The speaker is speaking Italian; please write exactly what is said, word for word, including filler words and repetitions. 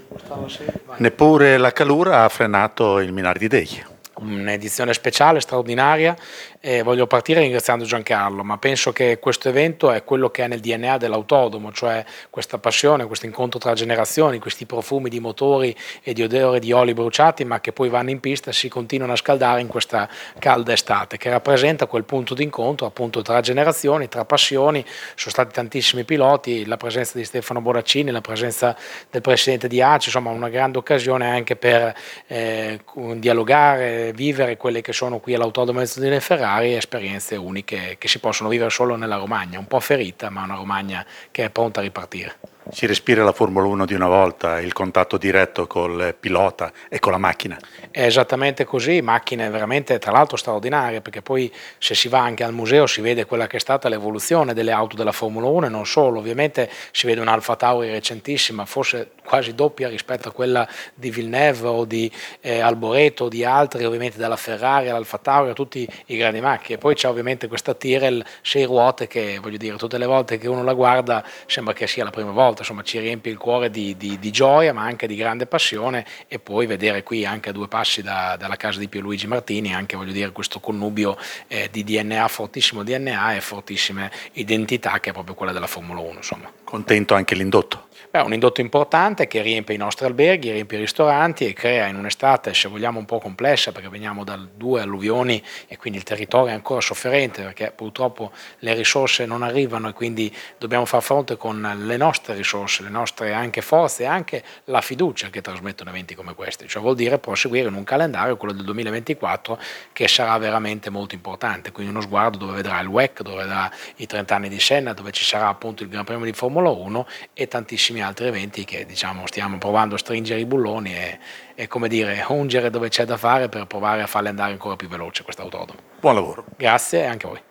Neppure la calura ha frenato il Minardi Day. Un'edizione speciale, straordinaria, e voglio partire ringraziando Giancarlo, ma penso che questo evento è quello che è nel D N A dell'autodromo, cioè questa passione, questo incontro tra generazioni, questi profumi di motori e di odore di oli bruciati, ma che poi vanno in pista e si continuano a scaldare in questa calda estate, che rappresenta quel punto di incontro appunto tra generazioni, tra passioni. Sono stati tantissimi piloti, la presenza di Stefano Bonaccini, la presenza del presidente di A C I, insomma una grande occasione anche per eh, dialogare, vivere quelle che sono qui all'Autodromo Mezzodine Ferrari, esperienze uniche che si possono vivere solo nella Romagna, un po' ferita, ma una Romagna che è pronta a ripartire. Si respira la Formula uno di una volta, il contatto diretto col pilota e con la macchina. È esattamente così, macchine veramente tra l'altro straordinarie, perché poi se si va anche al museo si vede quella che è stata l'evoluzione delle auto della Formula uno e non solo, ovviamente si vede un'Alfa Tauri recentissima, forse quasi doppia rispetto a quella di Villeneuve o di eh, Alboreto o di altri, ovviamente dalla Ferrari all'Alfa Tauri, a tutti i grandi macchine. Poi c'è ovviamente questa Tyrrell sei ruote che, voglio dire, tutte le volte che uno la guarda sembra che sia la prima volta, insomma ci riempie il cuore di, di, di gioia ma anche di grande passione, e poi vedere qui anche a due passi da, dalla casa di Pierluigi Martini anche, voglio dire, questo connubio eh, di D N A, fortissimo D N A e fortissime identità che è proprio quella della Formula uno, insomma. Contento anche l'indotto? Beh, un indotto importante che riempie i nostri alberghi, riempie i ristoranti e crea in un'estate, se vogliamo, un po' complessa, perché veniamo da due alluvioni e quindi il territorio è ancora sofferente perché purtroppo le risorse non arrivano e quindi dobbiamo far fronte con le nostre risorse, le nostre anche forze e anche la fiducia che trasmettono eventi come questi. Cioè vuol dire proseguire in un calendario, quello del duemilaventiquattro, che sarà veramente molto importante, quindi uno sguardo dove vedrà il W E C, dove vedrà i trenta anni di Senna, dove ci sarà appunto il Gran Premio di Formula uno e tantissimi altri eventi che, diciamo, stiamo provando a stringere i bulloni e, e come dire, ungere dove c'è da fare per provare a farle andare ancora più veloce quest'autodromo. Buon lavoro. Grazie e anche a voi.